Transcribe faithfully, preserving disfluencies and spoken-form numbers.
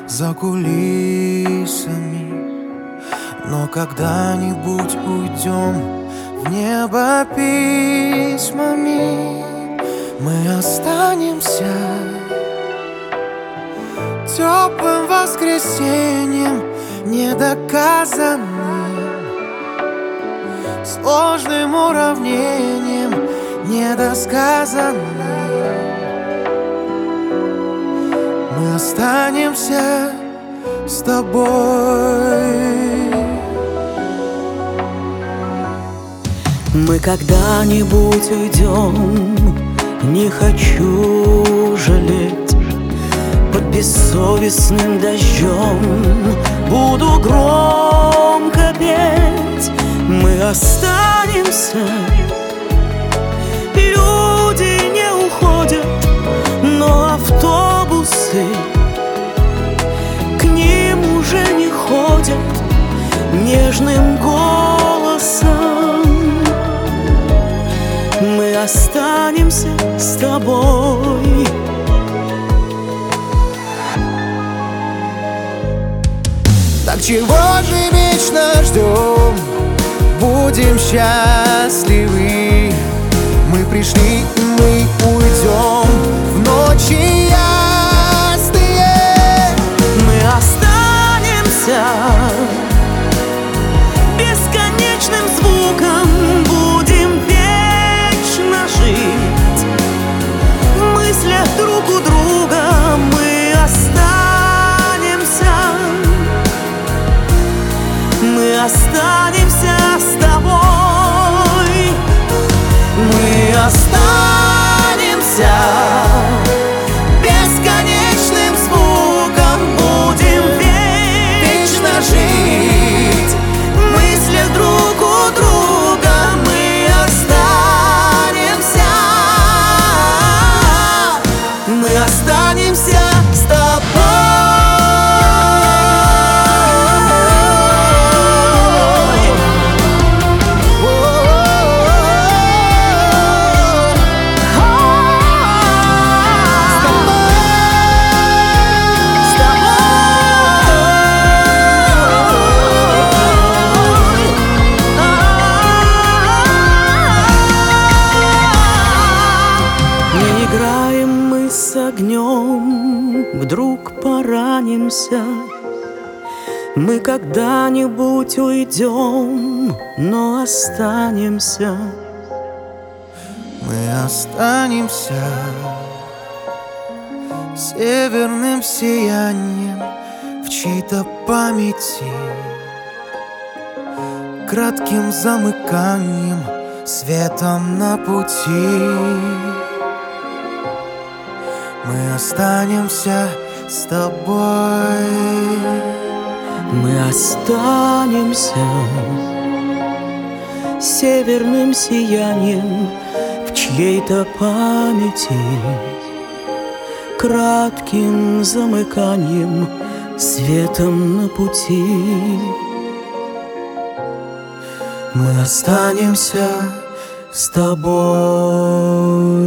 за кулисами. Но когда-нибудь уйдем в небо письмами. Мы останемся теплым воскресеньем, недоказанным, сложным уравнением, недосказанным. Мы останемся с тобой. Мы когда-нибудь уйдем, не хочу жалеть. Под бессовестным дождем буду громко петь. Мы останемся, люди не уходят, но автобусы к ним уже не ходят нежным голосом. Мы останемся с тобой. Так чего же вечно ждем? Будем счастливы. Мы пришли, и мы уйдем в ночи ясные. Мы останемся бесконечным звуком, будем вечно жить в мыслях друг у друга. Мы останемся, мы останемся с тобой. Мы останемся бесконечным звуком, будем вечно жить в мыслях друг у друга. Мы останемся, мы останемся с тобой. Играем мы с огнем, вдруг поранимся. Мы когда-нибудь уйдем, но останемся. Мы останемся северным сиянием в чьей-то памяти, кратким замыканием, светом на пути. Мы останемся с тобой. Мы останемся северным сиянием в чьей-то памяти, кратким замыканием, светом на пути. Мы останемся с тобой.